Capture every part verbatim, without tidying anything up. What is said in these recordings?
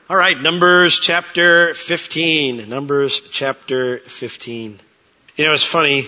All right, Numbers chapter fifteen. Numbers chapter fifteen. You know, it's funny.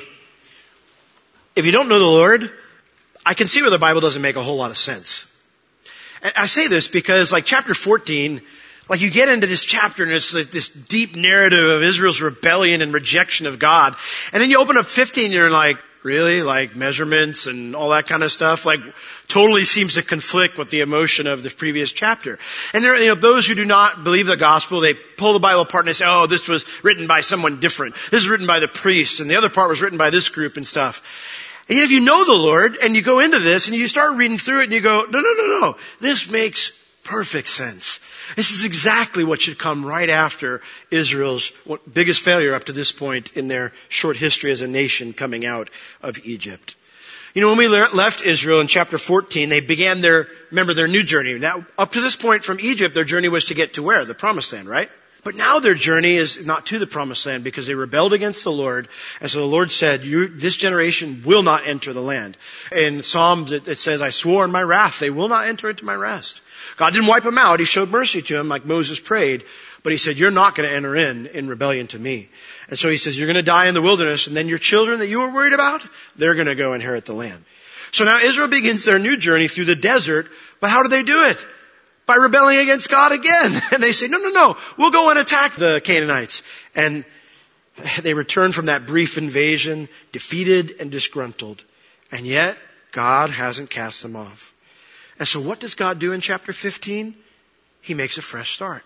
If you don't know the Lord, I can see where the Bible doesn't make a whole lot of sense. And I say this because, like, chapter fourteen, like, you get into this chapter and it's like this deep narrative of Israel's rebellion and rejection of God. And then you open up fifteen and you're like, really? Like measurements and all that kind of stuff? Like, totally seems to conflict with the emotion of the previous chapter. And there, you know, those who do not believe the gospel, they pull the Bible apart and they say, oh, this was written by someone different. This is written by the priests, and the other part was written by this group and stuff. And yet if you know the Lord and you go into this and you start reading through it and you go, no, no, no, no. This makes perfect sense. This is exactly what should come right after Israel's biggest failure up to this point in their short history as a nation coming out of Egypt. You know, when we left Israel in chapter fourteen, they began their, remember, their new journey. Now, up to this point from Egypt, their journey was to get to where? The promised land, right? But now their journey is not to the promised land because they rebelled against the Lord. And so the Lord said, you, this generation will not enter the land. In Psalms, it, it says, I swore in my wrath, they will not enter into my rest. God didn't wipe them out. He showed mercy to them like Moses prayed. But he said, you're not going to enter in in rebellion to me. And so he says, you're going to die in the wilderness. And then your children that you were worried about, they're going to go inherit the land. So now Israel begins their new journey through the desert. But how do they do it? By rebelling against God again. And they say, no, no, no, we'll go and attack the Canaanites. And they return from that brief invasion, defeated and disgruntled. And yet, God hasn't cast them off. And so what does God do in chapter fifteen? He makes a fresh start.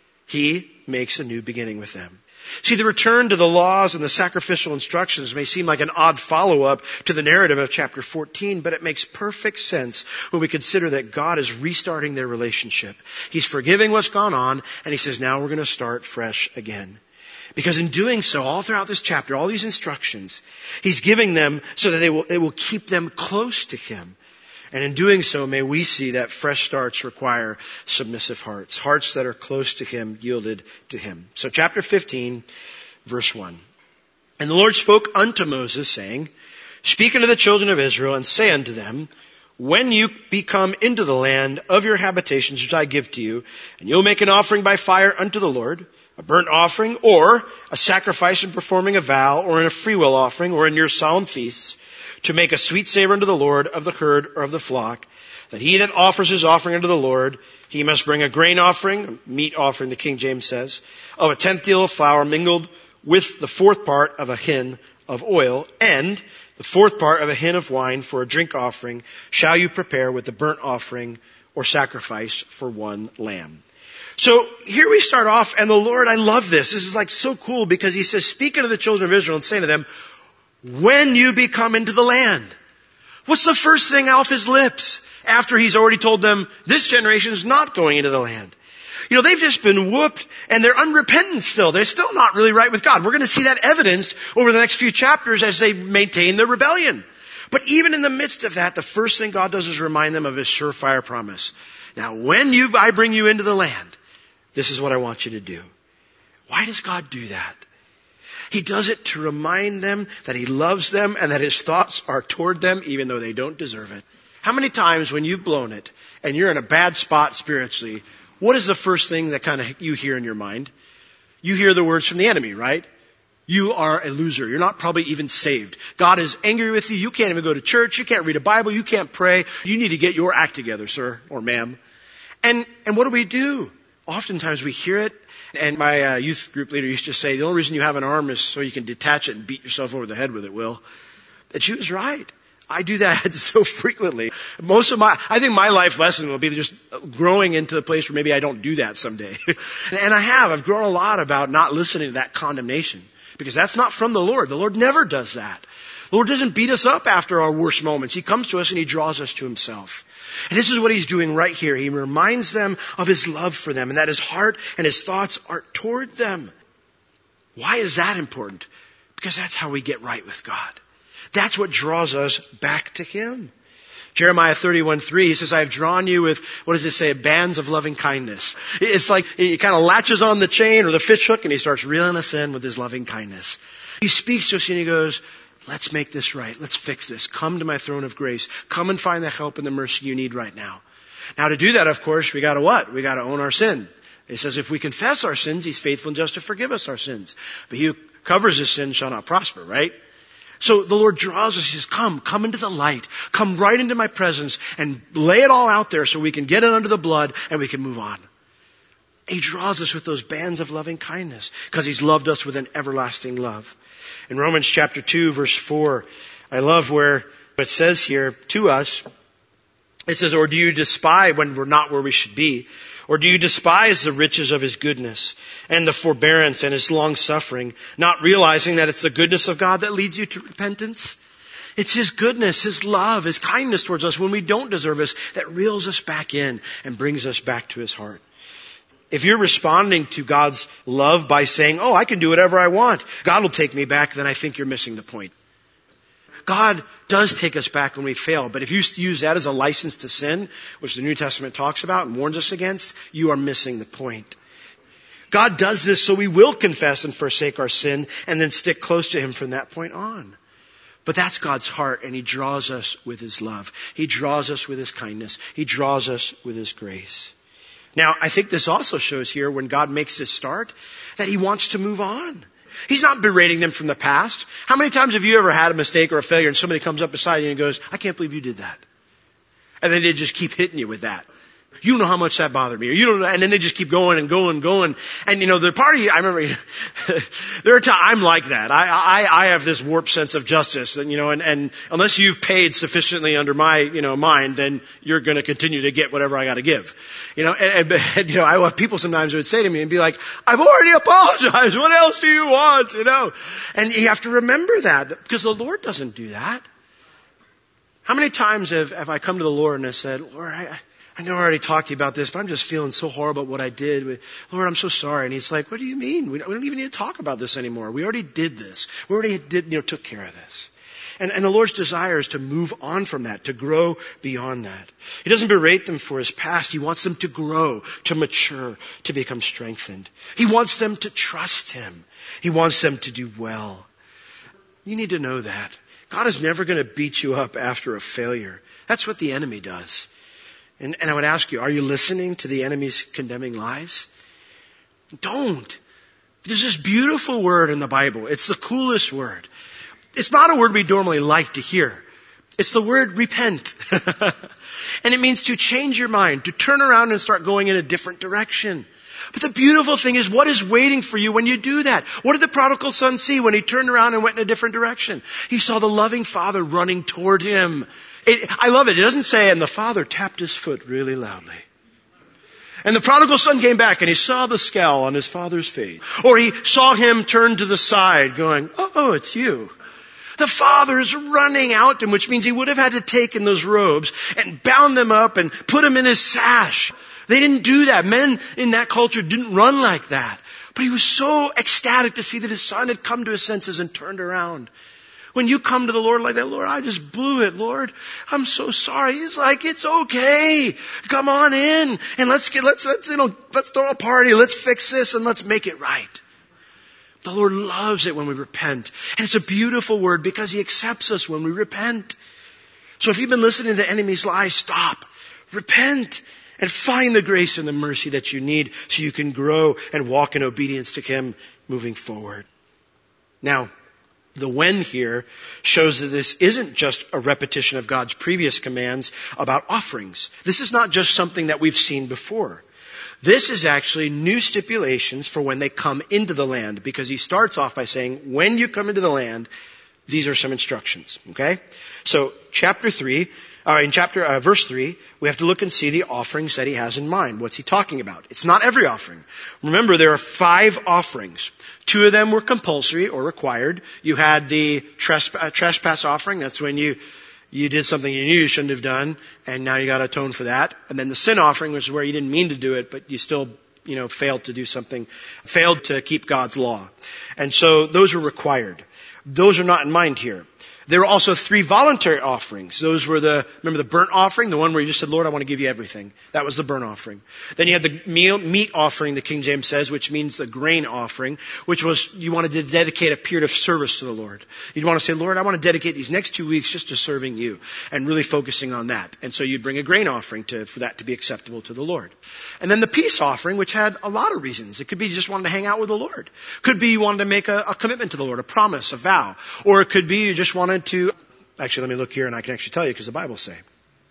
He makes a new beginning with them. See, the return to the laws and the sacrificial instructions may seem like an odd follow-up to the narrative of chapter fourteen, but it makes perfect sense when we consider that God is restarting their relationship. He's forgiving what's gone on, and He says, now we're going to start fresh again. Because in doing so, all throughout this chapter, all these instructions, He's giving them so that they will, it will keep them close to Him. And in doing so, may we see that fresh starts require submissive hearts, hearts that are close to Him, yielded to Him. So chapter fifteen, verse one. And the Lord spoke unto Moses, saying, Speak unto the children of Israel, and say unto them, When you be come into the land of your habitations which I give to you, and you'll make an offering by fire unto the Lord, a burnt offering, or a sacrifice in performing a vow, or in a freewill offering, or in your solemn feasts, to make a sweet savor unto the Lord of the herd or of the flock, that he that offers his offering unto the Lord, he must bring a grain offering, a meat offering, the King James says, of a tenth deal of flour mingled with the fourth part of a hin of oil, and the fourth part of a hin of wine for a drink offering shall you prepare with the burnt offering or sacrifice for one lamb. So here we start off, and the Lord, I love this. This is like so cool because He says, speak unto the children of Israel and say to them, when you be come into the land. What's the first thing off His lips after He's already told them this generation is not going into the land? You know, they've just been whooped and they're unrepentant still. They're still not really right with God. We're going to see that evidenced over the next few chapters as they maintain their rebellion. But even in the midst of that, the first thing God does is remind them of His surefire promise. Now, when you, I bring you into the land, this is what I want you to do. Why does God do that? He does it to remind them that He loves them and that His thoughts are toward them even though they don't deserve it. How many times when you've blown it and you're in a bad spot spiritually, what is the first thing that kind of you hear in your mind? You hear the words from the enemy, right? You are a loser. You're not probably even saved. God is angry with you. You can't even go to church. You can't read a Bible. You can't pray. You need to get your act together, sir or ma'am. And, and what do we do? Oftentimes we hear it. And my uh, youth group leader used to say, the only reason you have an arm is so you can detach it and beat yourself over the head with it, Will. And she was right. I do that so frequently. Most of my, I think my life lesson will be just growing into the place where maybe I don't do that someday. And I have. I've grown a lot about not listening to that condemnation. Because that's not from the Lord. The Lord never does that. The Lord doesn't beat us up after our worst moments. He comes to us and He draws us to Himself. And this is what He's doing right here. He reminds them of His love for them and that His heart and His thoughts are toward them. Why is that important? Because that's how we get right with God. That's what draws us back to Him. Jeremiah thirty-one three, He says, I have drawn you with, what does it say, bands of loving kindness. It's like He kind of latches on the chain or the fish hook and He starts reeling us in with His loving kindness. He speaks to us and He goes, let's make this right. Let's fix this. Come to my throne of grace. Come and find the help and the mercy you need right now. Now to do that, of course, we got to what? We got to own our sin. It says if we confess our sins, he's faithful and just to forgive us our sins. But he who covers his sin shall not prosper, right? So the Lord draws us. He says, come, come into the light. Come right into my presence and lay it all out there so we can get it under the blood and we can move on. He draws us with those bands of loving kindness because he's loved us with an everlasting love. In Romans chapter two, verse four, I love where it says here to us, it says, or do you despise when we're not where we should be? Or do you despise the riches of his goodness and the forbearance and his long suffering, not realizing that it's the goodness of God that leads you to repentance? It's his goodness, his love, his kindness towards us when we don't deserve us that reels us back in and brings us back to his heart. If you're responding to God's love by saying, oh, I can do whatever I want, God will take me back, then I think you're missing the point. God does take us back when we fail, but if you use that as a license to sin, which the New Testament talks about and warns us against, you are missing the point. God does this so we will confess and forsake our sin and then stick close to him from that point on. But that's God's heart, and he draws us with his love. He draws us with his kindness. He draws us with his grace. Now, I think this also shows here when God makes this start that he wants to move on. He's not berating them from the past. How many times have you ever had a mistake or a failure and somebody comes up beside you and goes, I can't believe you did that. And then they just keep hitting you with that. You don't know how much that bothered me. Or you don't know, and then they just keep going and going and going. And you know, the party, I remember, there are times, I'm like that. I, I, I have this warped sense of justice. And, you know, and, and unless you've paid sufficiently under my, you know, mind, then you're going to continue to get whatever I got to give. You know, and, and, and, you know, I have people sometimes who would say to me and be like, I've already apologized. What else do you want? You know, and you have to remember that because the Lord doesn't do that. How many times have, have I come to the Lord and I said, Lord, I, I know I already talked to you about this, but I'm just feeling so horrible about what I did. Lord, I'm so sorry. And he's like, what do you mean? We don't, we don't even need to talk about this anymore. We already did this. We already did, you know, took care of this. And, and the Lord's desire is to move on from that, to grow beyond that. He doesn't berate them for his past. He wants them to grow, to mature, to become strengthened. He wants them to trust him. He wants them to do well. You need to know that. God is never going to beat you up after a failure. That's what the enemy does. And, and I would ask you, are you listening to the enemy's condemning lies? Don't. There's this beautiful word in the Bible. It's the coolest word. It's not a word we normally like to hear. It's the word repent. And it means to change your mind, to turn around and start going in a different direction. But the beautiful thing is, what is waiting for you when you do that? What did the prodigal son see when he turned around and went in a different direction? He saw the loving father running toward him. It, I love it. It doesn't say, and the father tapped his foot really loudly. And the prodigal son came back and he saw the scowl on his father's face. Or he saw him turn to the side going, oh, it's you. The father is running out, which means he would have had to take in those robes and bound them up and put them in his sash. They didn't do that. Men in that culture didn't run like that. But he was so ecstatic to see that his son had come to his senses and turned around. When you come to the Lord like that, Lord, I just blew it, Lord. I'm so sorry. He's like, it's okay. Come on in and let's get, let's, let's, you know, let's throw a party. Let's fix this and let's make it right. The Lord loves it when we repent. And it's a beautiful word because he accepts us when we repent. So if you've been listening to the enemy's lies, stop. Repent and find the grace and the mercy that you need so you can grow and walk in obedience to him moving forward. Now, the when here shows that this isn't just a repetition of God's previous commands about offerings. This is not just something that we've seen before. This is actually new stipulations for when they come into the land, because he starts off by saying, when you come into the land, these are some instructions. Okay? So chapter three, uh, in chapter, uh, verse three, we have to look and see the offerings that he has in mind. What's he talking about? It's not every offering. Remember, there are five offerings. Two of them were compulsory or required. You had the trespass, trespass offering. That's when you, you did something you knew you shouldn't have done, and now you got to atone for that. And then the sin offering was where you didn't mean to do it, but you still, you know, failed to do something, failed to keep God's law. And so those were required. Those are not in mind here. There were also three voluntary offerings. Those were the, remember the burnt offering, the one where you just said, Lord, I want to give you everything. That was the burnt offering. Then you had the meal, meat offering, the King James says, which means the grain offering, which was you wanted to dedicate a period of service to the Lord. You'd want to say, Lord, I want to dedicate these next two weeks just to serving you and really focusing on that. And so you'd bring a grain offering to, for that to be acceptable to the Lord. And then the peace offering, which had a lot of reasons. It could be you just wanted to hang out with the Lord. Could be you wanted to make a, a commitment to the Lord, a promise, a vow. Or it could be you just wanted to, actually let me look here and I can actually tell you because the Bible say.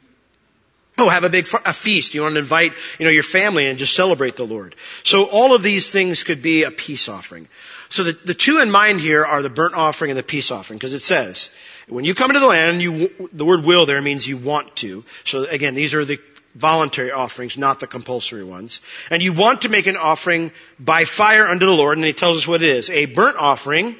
Oh, have a big a feast. You want to invite, you know, your family and just celebrate the Lord. So all of these things could be a peace offering. So the, the two in mind here are the burnt offering and the peace offering, because it says, when you come into the land, you, the word will there means you want to. So again, these are the voluntary offerings, not the compulsory ones. And you want to make an offering by fire unto the Lord, and he tells us what it is. A burnt offering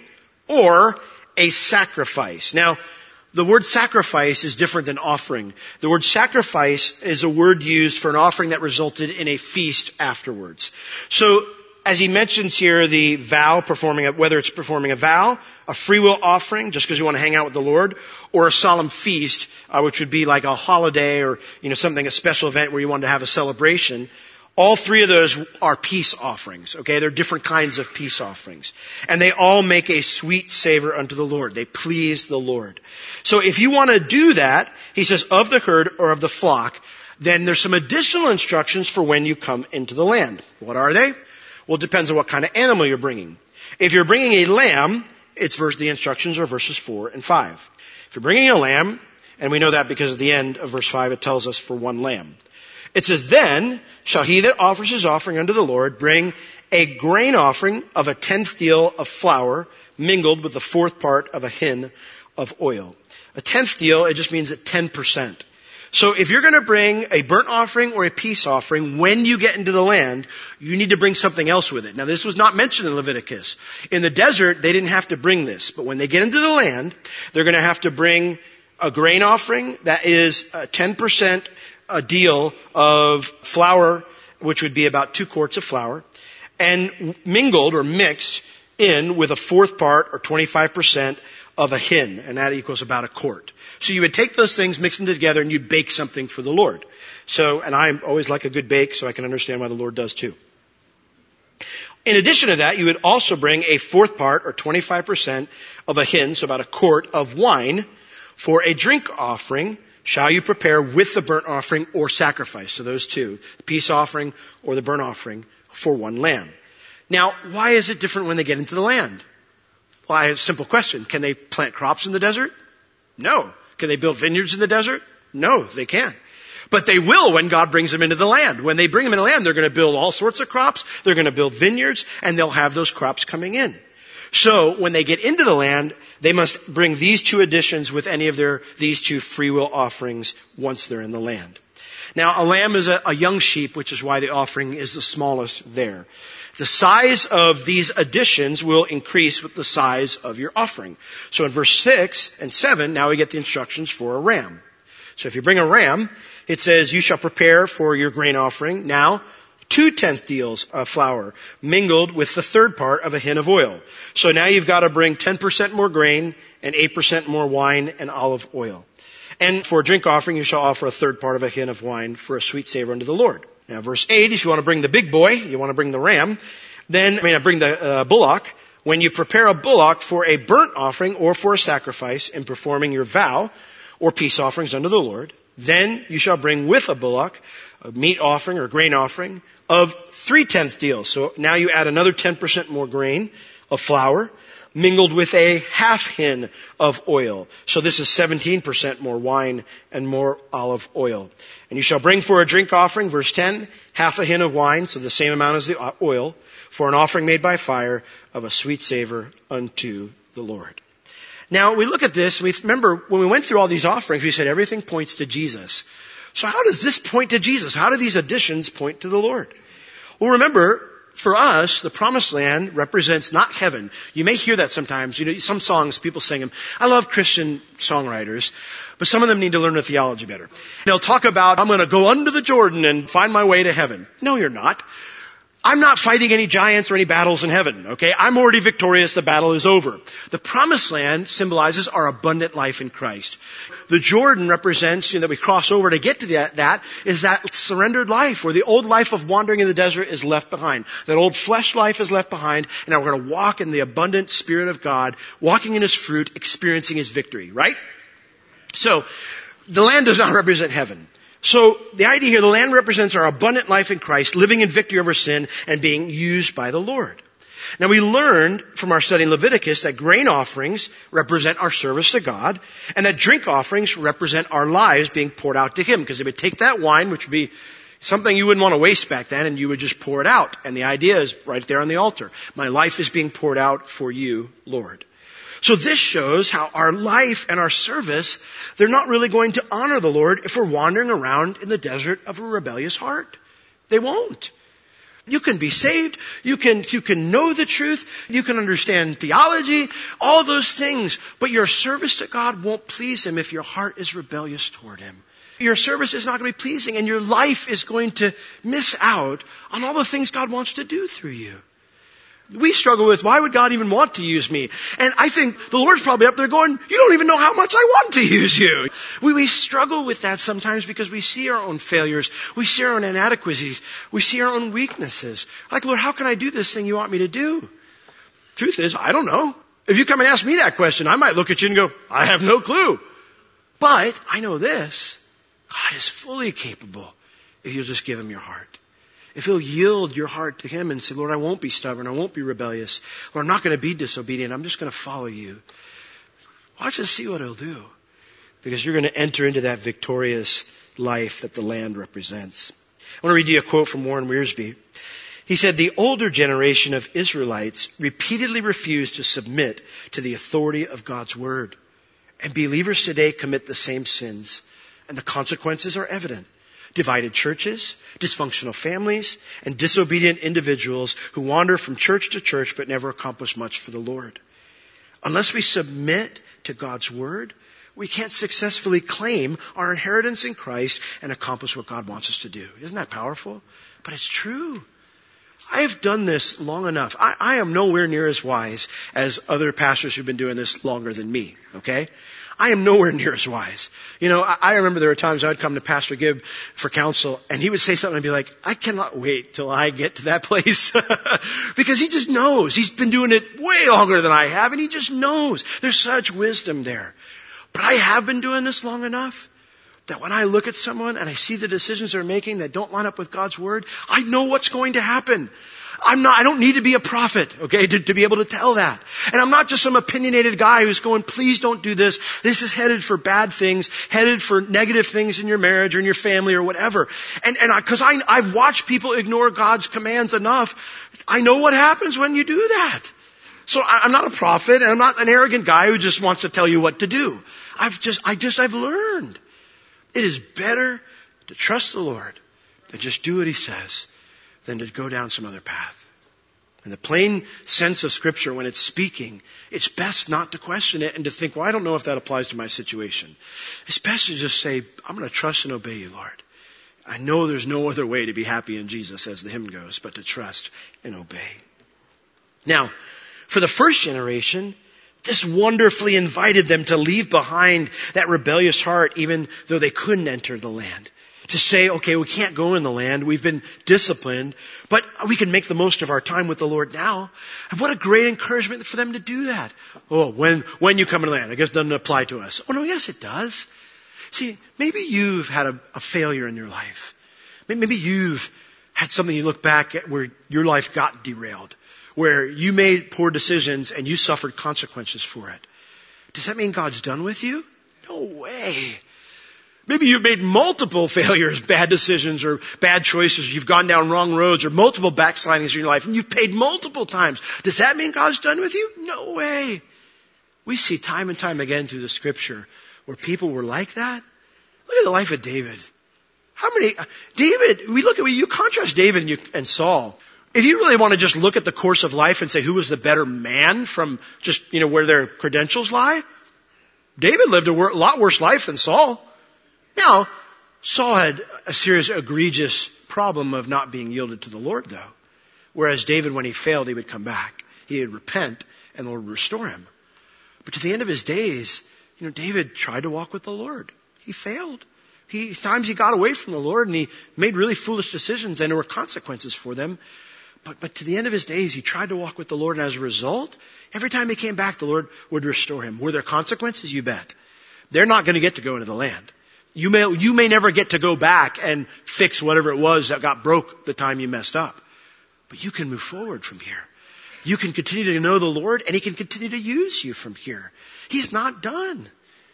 or a sacrifice. Now, the word sacrifice is different than offering. The word sacrifice is a word used for an offering that resulted in a feast afterwards. So, as he mentions here, the vow, performing a, whether it's performing a vow, a free will offering, just because you want to hang out with the Lord, or a solemn feast, uh, which would be like a holiday or, you know, something, a special event where you want to have a celebration. All three of those are peace offerings, okay? They're different kinds of peace offerings. And they all make a sweet savor unto the Lord. They please the Lord. So if you want to do that, he says, of the herd or of the flock, then there's some additional instructions for when you come into the land. What are they? Well, it depends on what kind of animal you're bringing. If you're bringing a lamb, it's verse, the instructions are verses four and five. If you're bringing a lamb, and we know that because at the end of verse five, it tells us for one lamb. It says, then shall he that offers his offering unto the Lord bring a grain offering of a tenth deal of flour mingled with the fourth part of a hin of oil. A tenth deal, it just means that ten percent. So if you're going to bring a burnt offering or a peace offering when you get into the land, you need to bring something else with it. Now this was not mentioned in Leviticus. In the desert, they didn't have to bring this. But when they get into the land, they're going to have to bring a grain offering that is a ten percent a deal of flour, which would be about two quarts of flour, and mingled or mixed in with a fourth part or twenty-five percent of a hin, and that equals about a quart. So you would take those things, mix them together, and you'd bake something for the Lord. So, and I always like a good bake, so I can understand why the Lord does too. In addition to that, you would also bring a fourth part or twenty-five percent of a hin, so about a quart of wine, for a drink offering shall you prepare with the burnt offering or sacrifice. So those two, the peace offering or the burnt offering for one lamb. Now, why is it different when they get into the land? Well, I have a simple question. Can they plant crops in the desert? No. Can they build vineyards in the desert? No, they can't. But they will when God brings them into the land. When they bring them into the land, they're going to build all sorts of crops. They're going to build vineyards, and they'll have those crops coming in. So when they get into the land, they must bring these two additions with any of their, these two free will offerings once they're in the land. Now, a lamb is a, a young sheep, which is why the offering is the smallest there. The size of these additions will increase with the size of your offering. So in verse six and seven, now we get the instructions for a ram. So if you bring a ram, it says, you shall prepare for your grain offering now two tenth deals of flour mingled with the third part of a hin of oil. So now you've got to bring ten percent more grain and eight percent more wine and olive oil. And for a drink offering, you shall offer a third part of a hin of wine for a sweet savor unto the Lord. Now verse eight, if you want to bring the big boy, you want to bring the ram, then, I mean, bring the uh, bullock. When you prepare a bullock for a burnt offering or for a sacrifice in performing your vow or peace offerings unto the Lord, then you shall bring with a bullock a meat offering or grain offering of three-tenth deals. So now you add another ten percent more grain of flour mingled with a half hin of oil. So this is seventeen percent more wine and more olive oil. And you shall bring for a drink offering, verse ten, half a hin of wine, so the same amount as the oil, for an offering made by fire of a sweet savor unto the Lord. Now, we look at this, we remember when we went through all these offerings, we said everything points to Jesus. So how does this point to Jesus? How do these additions point to the Lord? Well, remember, for us, the promised land represents not heaven. You may hear that sometimes. You know, some songs, people sing them. I love Christian songwriters, but some of them need to learn the theology better. They'll talk about, I'm going to go under the Jordan and find my way to heaven. No, you're not. I'm not fighting any giants or any battles in heaven, okay? I'm already victorious. The battle is over. The promised land symbolizes our abundant life in Christ. The Jordan represents, you know, that we cross over to get to that, that is that surrendered life where the old life of wandering in the desert is left behind. That old flesh life is left behind, and now we're going to walk in the abundant Spirit of God, walking in His fruit, experiencing His victory, right? So, the land does not represent heaven. So the idea here, the land represents our abundant life in Christ, living in victory over sin and being used by the Lord. Now we learned from our study in Leviticus that grain offerings represent our service to God and that drink offerings represent our lives being poured out to Him, because they would take that wine, which would be something you wouldn't want to waste back then, and you would just pour it out. And the idea is right there on the altar. My life is being poured out for you, Lord. So this shows how our life and our service, they're not really going to honor the Lord if we're wandering around in the desert of a rebellious heart. They won't. You can be saved. You can, you can know the truth. You can understand theology, all those things. But your service to God won't please Him if your heart is rebellious toward Him. Your service is not going to be pleasing, and your life is going to miss out on all the things God wants to do through you. We struggle with, why would God even want to use me? And I think the Lord's probably up there going, you don't even know how much I want to use you. We, we struggle with that sometimes because we see our own failures. We see our own inadequacies. We see our own weaknesses. Like, Lord, how can I do this thing you want me to do? Truth is, I don't know. If you come and ask me that question, I might look at you and go, I have no clue. But I know this. God is fully capable if you'll just give Him your heart. If you'll yield your heart to Him and say, Lord, I won't be stubborn. I won't be rebellious. Lord, I'm not going to be disobedient. I'm just going to follow you. Watch and see what He'll do. Because you're going to enter into that victorious life that the land represents. I want to read you a quote from Warren Wiersbe. He said, the older generation of Israelites repeatedly refused to submit to the authority of God's word. And believers today commit the same sins. And the consequences are evident. Divided churches, dysfunctional families, and disobedient individuals who wander from church to church but never accomplish much for the Lord. Unless we submit to God's word, we can't successfully claim our inheritance in Christ and accomplish what God wants us to do. Isn't that powerful? But it's true. I have done this long enough. I, I am nowhere near as wise as other pastors who've been doing this longer than me, okay? I am nowhere near as wise. You know, I, I remember there were times I would come to Pastor Gibb for counsel, and he would say something and be like, I cannot wait till I get to that place. Because he just knows. He's been doing it way longer than I have, and he just knows. There's such wisdom there. But I have been doing this long enough that when I look at someone and I see the decisions they're making that don't line up with God's word, I know what's going to happen. I'm not, I don't need to be a prophet, okay, to, to be able to tell that. And I'm not just some opinionated guy who's going, please don't do this. This is headed for bad things, headed for negative things in your marriage or in your family or whatever. And, and I, cause I, I've watched people ignore God's commands enough. I know what happens when you do that. So I, I'm not a prophet, and I'm not an arrogant guy who just wants to tell you what to do. I've just, I just, I've learned. It is better to trust the Lord than just do what He says than to go down some other path. In the plain sense of Scripture, when it's speaking, it's best not to question it and to think, well, I don't know if that applies to my situation. It's best to just say, I'm going to trust and obey you, Lord. I know there's no other way to be happy in Jesus, as the hymn goes, but to trust and obey. Now, for the first generation, this wonderfully invited them to leave behind that rebellious heart, even though they couldn't enter the land. To say, okay, we can't go in the land. We've been disciplined, but we can make the most of our time with the Lord now. And what a great encouragement for them to do that. Oh, when, when you come in the land, I guess it doesn't apply to us. Oh no, yes it does. See, maybe you've had a, a failure in your life. Maybe you've had something you look back at where your life got derailed, where you made poor decisions and you suffered consequences for it. Does that mean God's done with you? No way. Maybe you've made multiple failures, bad decisions or bad choices. You've gone down wrong roads or multiple backslidings in your life and you've paid multiple times. Does that mean God's done with you? No way. We see time and time again through the Scripture where people were like that. Look at the life of David. How many, David, we look at, you contrast David and, you, and Saul. If you really want to just look at the course of life and say who was the better man from just, you know, where their credentials lie, David lived a lot worse life than Saul. Now, Saul had a serious, egregious problem of not being yielded to the Lord, though. Whereas David, when he failed, he would come back. He would repent and the Lord would restore him. But to the end of his days, you know, David tried to walk with the Lord. He failed. He, times he got away from the Lord and he made really foolish decisions and there were consequences for them. But, but to the end of his days, he tried to walk with the Lord, and as a result, every time he came back, the Lord would restore him. Were there consequences? You bet. They're not going to get to go into the land. You may, you may never get to go back and fix whatever it was that got broke the time you messed up. But you can move forward from here. You can continue to know the Lord, and he can continue to use you from here. He's not done.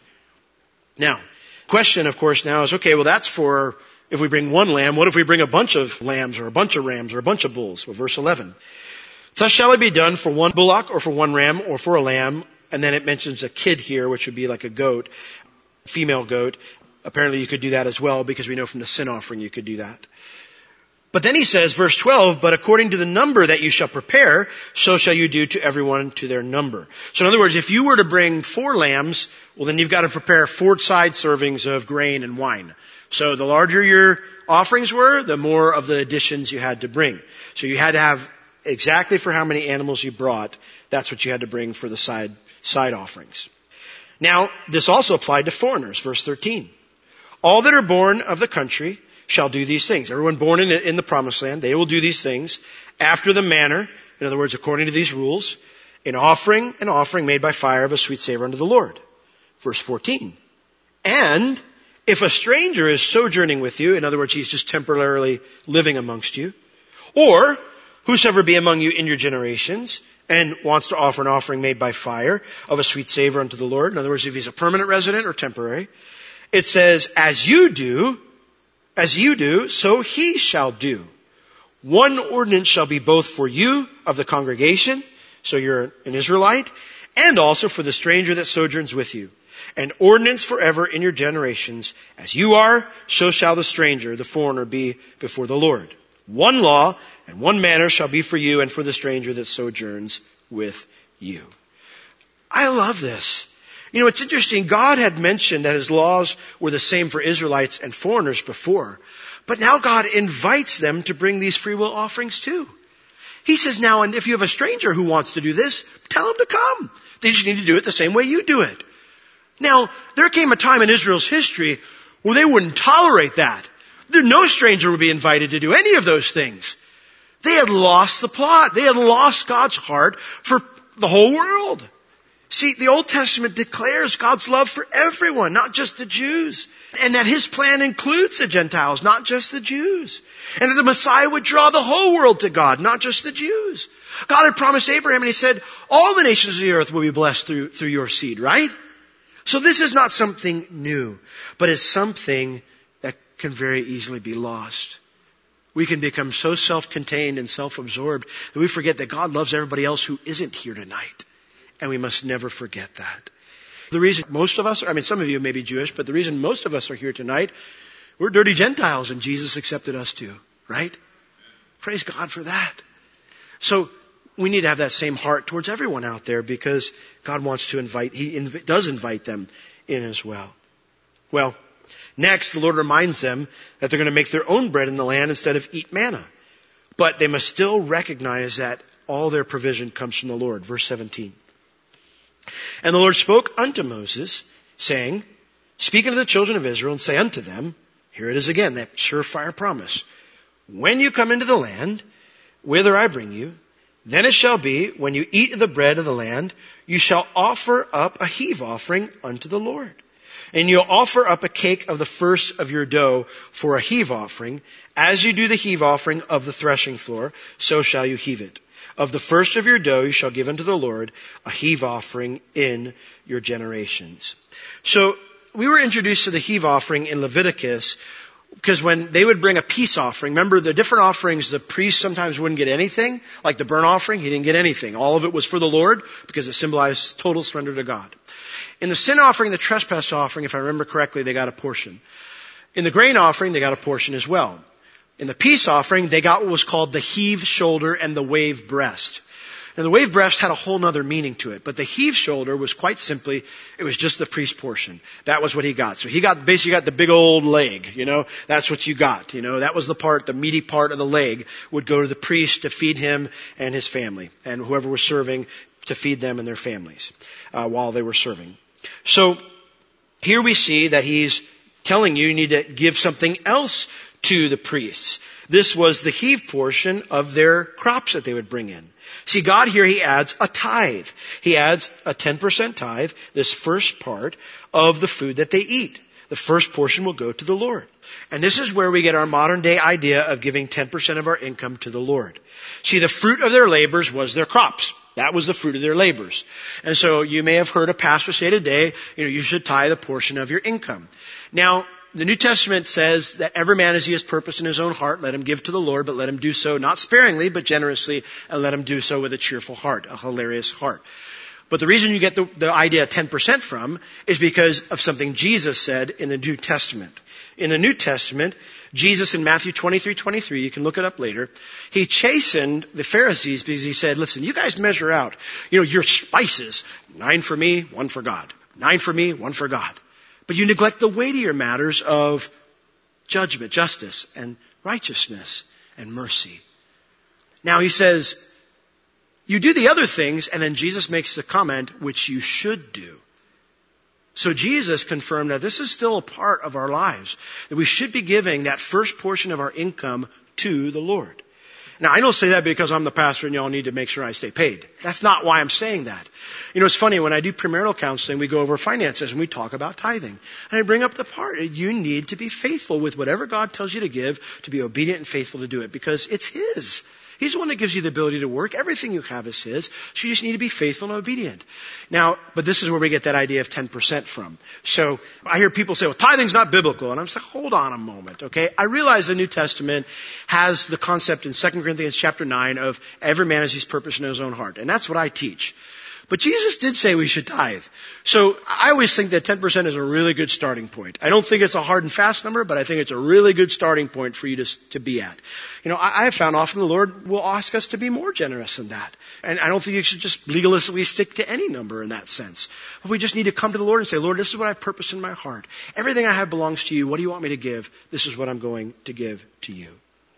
Now, question, of course, now is, okay, well, that's for if we bring one lamb. What if we bring a bunch of lambs or a bunch of rams or a bunch of bulls? Well, verse eleven. Thus shall it be done for one bullock or for one ram or for a lamb. And then it mentions a kid here, which would be like a goat, female goat. Apparently you could do that as well because we know from the sin offering you could do that. But then he says, verse twelve, but according to the number that you shall prepare, so shall you do to everyone to their number. So in other words, if you were to bring four lambs, well then you've got to prepare four side servings of grain and wine. So the larger your offerings were, the more of the additions you had to bring. So you had to have exactly for how many animals you brought, that's what you had to bring for the side, side offerings. Now, this also applied to foreigners, verse thirteen. All that are born of the country shall do these things. Everyone born in, in the promised land, they will do these things after the manner, in other words, according to these rules, in offering an offering made by fire of a sweet savor unto the Lord. Verse fourteen. And if a stranger is sojourning with you, in other words, he's just temporarily living amongst you, or whosoever be among you in your generations, and wants to offer an offering made by fire of a sweet savor unto the Lord, in other words, if he's a permanent resident or temporary, it says, as you do, as you do, so he shall do. One ordinance shall be both for you of the congregation, so you're an Israelite, and also for the stranger that sojourns with you. An ordinance forever in your generations. As you are, so shall the stranger, the foreigner, be before the Lord. One law and one manner shall be for you and for the stranger that sojourns with you. I love this. You know, it's interesting. God had mentioned that his laws were the same for Israelites and foreigners before. But now God invites them to bring these free will offerings too. He says now, and if you have a stranger who wants to do this, tell him to come. They just need to do it the same way you do it. Now, there came a time in Israel's history where they wouldn't tolerate that. There, no stranger would be invited to do any of those things. They had lost the plot. They had lost God's heart for the whole world. See, the Old Testament declares God's love for everyone, not just the Jews. And that his plan includes the Gentiles, not just the Jews. And that the Messiah would draw the whole world to God, not just the Jews. God had promised Abraham, and he said, all the nations of the earth will be blessed through, through your seed, right? So this is not something new, but it's something that can very easily be lost. We can become so self-contained and self-absorbed that we forget that God loves everybody else who isn't here tonight. And we must never forget that. The reason most of us, I mean, some of you may be Jewish, but the reason most of us are here tonight, we're dirty Gentiles and Jesus accepted us too, right? Praise God for that. So we need to have that same heart towards everyone out there because God wants to invite, he inv- does invite them in as well. Well, next, the Lord reminds them that they're going to make their own bread in the land instead of eat manna. But they must still recognize that all their provision comes from the Lord. Verse seventeen. And the Lord spoke unto Moses, saying, speak unto the children of Israel and say unto them, here it is again, that surefire promise. When you come into the land, whither I bring you, then it shall be, when you eat the bread of the land, you shall offer up a heave offering unto the Lord. And you'll offer up a cake of the first of your dough for a heave offering. As you do the heave offering of the threshing floor, so shall you heave it. Of the first of your dough you shall give unto the Lord a heave offering in your generations. So we were introduced to the heave offering in Leviticus because when they would bring a peace offering, remember the different offerings, the priest sometimes wouldn't get anything. Like the burnt offering, he didn't get anything. All of it was for the Lord because it symbolized total surrender to God. In the sin offering, the trespass offering, if I remember correctly, they got a portion. In the grain offering, they got a portion as well. In the peace offering, they got what was called the heave shoulder and the wave breast. Now the wave breast had a whole nother meaning to it, but the heave shoulder was quite simply, it was just the priest portion. That was what he got. So he got, basically got the big old leg, you know, that's what you got, you know, that was the part, the meaty part of the leg would go to the priest to feed him and his family, and whoever was serving to feed them and their families, uh, while they were serving. So here we see that he's telling you you need to give something else to the priests. This was the heave portion of their crops that they would bring in. See, God here, he adds a tithe. He adds a ten percent tithe, this first part of the food that they eat. The first portion will go to the Lord. And this is where we get our modern day idea of giving ten percent of our income to the Lord. See, the fruit of their labors was their crops. That was the fruit of their labors. And so you may have heard a pastor say today, you know, you should tithe a portion of your income. Now, the New Testament says that every man as he has purpose in his own heart, let him give to the Lord, but let him do so not sparingly, but generously, and let him do so with a cheerful heart, a hilarious heart. But the reason you get the, the idea of ten percent from is because of something Jesus said in the New Testament. In the New Testament, Jesus in Matthew twenty-three twenty-three, you can look it up later, he chastened the Pharisees because he said, listen, you guys measure out, you know, your spices, nine for me, one for God. Nine for me, one for God. But you neglect the weightier matters of judgment, justice, and righteousness, and mercy. Now he says, you do the other things, and then Jesus makes the comment, which you should do. So Jesus confirmed that this is still a part of our lives, that we should be giving that first portion of our income to the Lord. Now, I don't say that because I'm the pastor and y'all need to make sure I stay paid. That's not why I'm saying that. You know, it's funny, when I do premarital counseling, we go over finances and we talk about tithing. And I bring up the part, you need to be faithful with whatever God tells you to give, to be obedient and faithful to do it, because it's His. He's the one that gives you the ability to work. Everything you have is His. So you just need to be faithful and obedient. Now, but this is where we get that idea of ten percent from. So I hear people say, well, tithing's not biblical. And I'm saying, hold on a moment, okay? I realize the New Testament has the concept in Second Corinthians chapter nine of every man has his purpose in his own heart. And that's what I teach. But Jesus did say we should tithe. So I always think that ten percent is a really good starting point. I don't think it's a hard and fast number, but I think it's a really good starting point for you to, to be at. You know, I, I have found often the Lord will ask us to be more generous than that. And I don't think you should just legalistically stick to any number in that sense. But we just need to come to the Lord and say, Lord, this is what I've purposed in my heart. Everything I have belongs to you. What do you want me to give? This is what I'm going to give to you.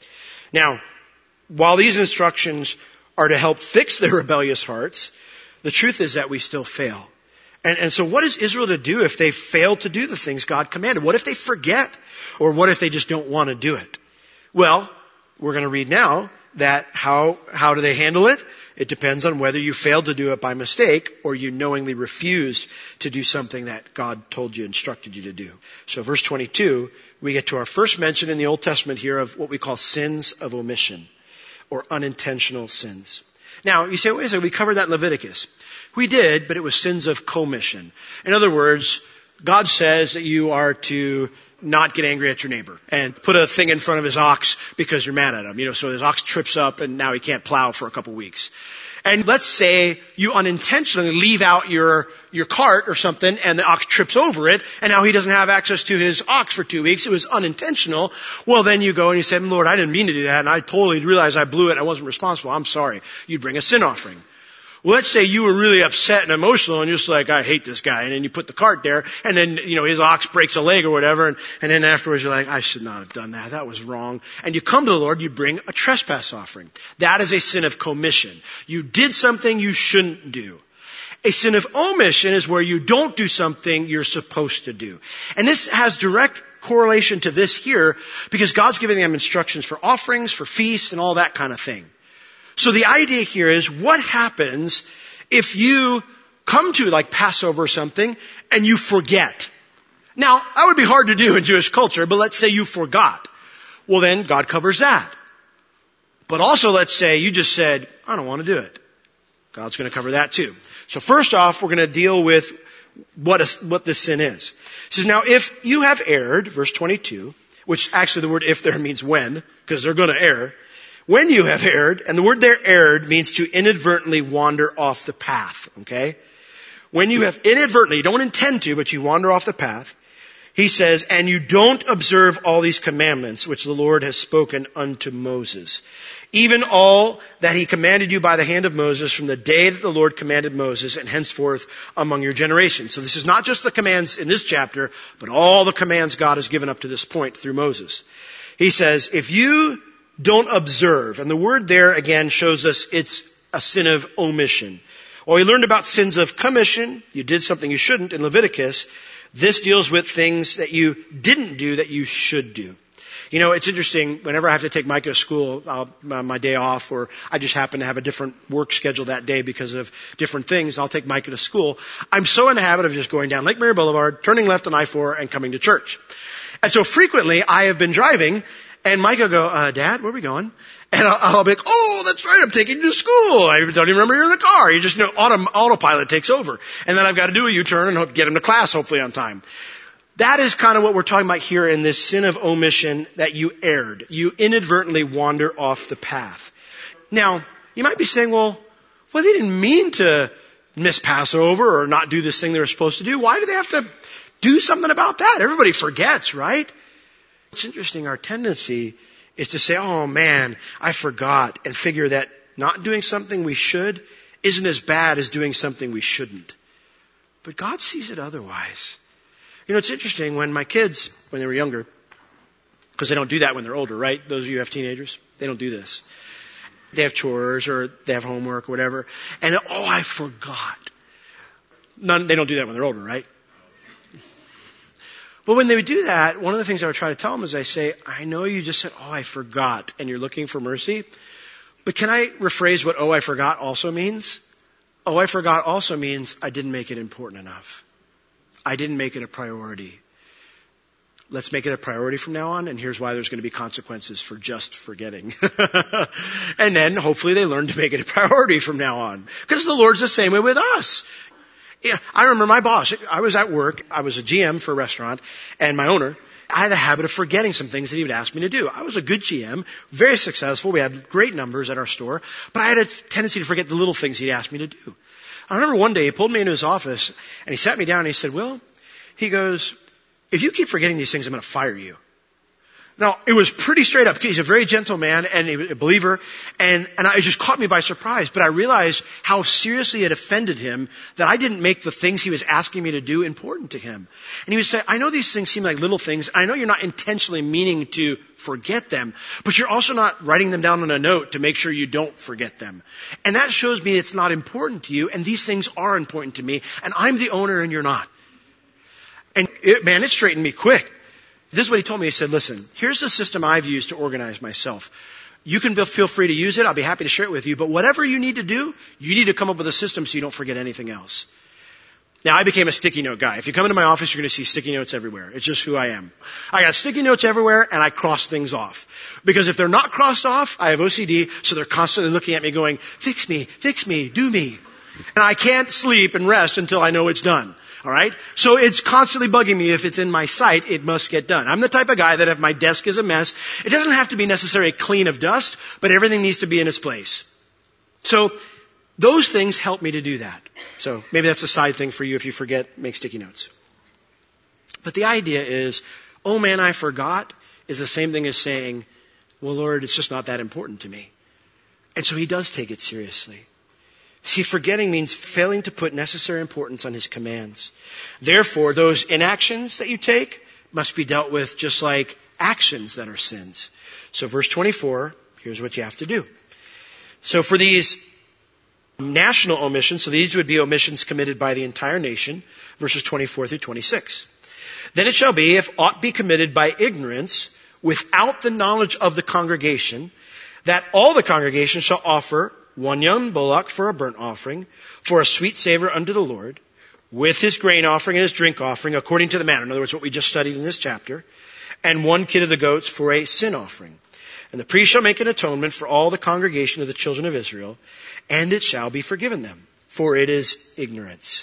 Now, while these instructions are to help fix their rebellious hearts, the truth is that we still fail. And, and so what is Israel to do if they fail to do the things God commanded? What if they forget? Or what if they just don't want to do it? Well, we're going to read now that how, how do they handle it? It depends on whether you failed to do it by mistake or you knowingly refused to do something that God told you, instructed you to do. So verse twenty-two, we get to our first mention in the Old Testament here of what we call sins of omission or unintentional sins. Now, you say, wait a second, we covered that in Leviticus. We did, but it was sins of commission. In other words, God says that you are to not get angry at your neighbor and put a thing in front of his ox because you're mad at him. You know, so his ox trips up and now he can't plow for a couple weeks. And let's say you unintentionally leave out your, your cart or something and the ox trips over it and now he doesn't have access to his ox for two weeks. It was unintentional. Well, then you go and you say, Lord, I didn't mean to do that and I totally realized I blew it and I wasn't responsible. I'm sorry. You'd bring a sin offering. Well, let's say you were really upset and emotional and you're just like, I hate this guy. And then you put the cart there and then, you know, his ox breaks a leg or whatever. And, and then afterwards you're like, I should not have done that. That was wrong. And you come to the Lord, you bring a trespass offering. That is a sin of commission. You did something you shouldn't do. A sin of omission is where you don't do something you're supposed to do. And this has direct correlation to this here because God's giving them instructions for offerings, for feasts, and all that kind of thing. So the idea here is what happens if you come to like Passover or something and you forget. Now, that would be hard to do in Jewish culture, but let's say you forgot. Well, then God covers that. But also let's say you just said, I don't want to do it. God's going to cover that too. So first off, we're going to deal with what is, what this sin is. It says, now if you have erred, verse twenty-two, which actually the word if there means when, because they're going to err. When you have erred, and the word there erred means to inadvertently wander off the path, okay? When you have inadvertently, you don't intend to, but you wander off the path, he says, and you don't observe all these commandments which the Lord has spoken unto Moses. Even all that he commanded you by the hand of Moses from the day that the Lord commanded Moses and henceforth among your generations. So this is not just the commands in this chapter, but all the commands God has given up to this point through Moses. He says, if you don't observe, and the word there again shows us it's a sin of omission. Well, we learned about sins of commission. You did something you shouldn't in Leviticus. This deals with things that you didn't do that you should do. You know, it's interesting, whenever I have to take Micah to school, I'll, my, my day off, or I just happen to have a different work schedule that day because of different things, I'll take Micah to school. I'm so in the habit of just going down Lake Mary Boulevard, turning left on I four, and coming to church. And so frequently, I have been driving, and Micah will go, uh, Dad, where are we going? And I'll, I'll be like, oh, that's right, I'm taking you to school. I don't even remember you're in the car. You just know, auto, autopilot takes over. And then I've got to do a U-turn and hope, get him to class, hopefully on time. That is kind of what we're talking about here in this sin of omission, that you erred. You inadvertently wander off the path. Now, you might be saying, well, well, they didn't mean to miss Passover or not do this thing they were supposed to do. Why do they have to do something about that? Everybody forgets, right? It's interesting. Our tendency is to say, oh man, I forgot, and figure that not doing something we should isn't as bad as doing something we shouldn't. But God sees it otherwise. You know, it's interesting, when my kids, when they were younger, because they don't do that when they're older, right? Those of you who have teenagers, they don't do this. They have chores or they have homework or whatever. And, oh, I forgot. None, they don't do that when they're older, right? But when they would do that, one of the things I would try to tell them is I say, I know you just said, oh, I forgot, and you're looking for mercy. But can I rephrase what oh, I forgot also means? Oh, I forgot also means I didn't make it important enough. I didn't make it a priority. Let's make it a priority from now on, and here's why there's going to be consequences for just forgetting. And then hopefully they learn to make it a priority from now on. Because the Lord's the same way with us. Yeah, I remember my boss. I was at work. I was a G M for a restaurant, and my owner, I had a habit of forgetting some things that he would ask me to do. I was a good G M, very successful. We had great numbers at our store, but I had a tendency to forget the little things he'd asked me to do. I remember one day he pulled me into his office and he sat me down and he said, Will, he goes, if you keep forgetting these things, I'm going to fire you. Now, it was pretty straight up. He's a very gentle man and a believer, and, and it just caught me by surprise. But I realized how seriously it offended him that I didn't make the things he was asking me to do important to him. And he would say, I know these things seem like little things. I know you're not intentionally meaning to forget them, but you're also not writing them down on a note to make sure you don't forget them. And that shows me it's not important to you, and these things are important to me, and I'm the owner and you're not. And it, man, it straightened me quick. This is what he told me. He said, listen, here's the system I've used to organize myself. You can feel free to use it. I'll be happy to share it with you. But whatever you need to do, you need to come up with a system so you don't forget anything else. Now, I became a sticky note guy. If you come into my office, you're going to see sticky notes everywhere. It's just who I am. I got sticky notes everywhere, and I cross things off. Because if they're not crossed off, I have O C D, so they're constantly looking at me going, fix me, fix me, do me. And I can't sleep and rest until I know it's done. All right? So it's constantly bugging me. If it's in my sight, it must get done. I'm the type of guy that if my desk is a mess, it doesn't have to be necessarily clean of dust, but everything needs to be in its place. So those things help me to do that. So maybe that's a side thing for you. If you forget, make sticky notes. But the idea is, oh man, I forgot, is the same thing as saying, well, Lord, it's just not that important to me. And so he does take it seriously. See, forgetting means failing to put necessary importance on his commands. Therefore, those inactions that you take must be dealt with just like actions that are sins. So verse twenty-four, here's what you have to do. So for these national omissions, so these would be omissions committed by the entire nation, verses twenty-four through twenty-six. Then it shall be, if aught be committed by ignorance, without the knowledge of the congregation, that all the congregation shall offer one young bullock for a burnt offering, for a sweet savor unto the Lord, with his grain offering and his drink offering, according to the manner. In other words, what we just studied in this chapter. And one kid of the goats for a sin offering. And the priest shall make an atonement for all the congregation of the children of Israel, and it shall be forgiven them, for it is ignorance.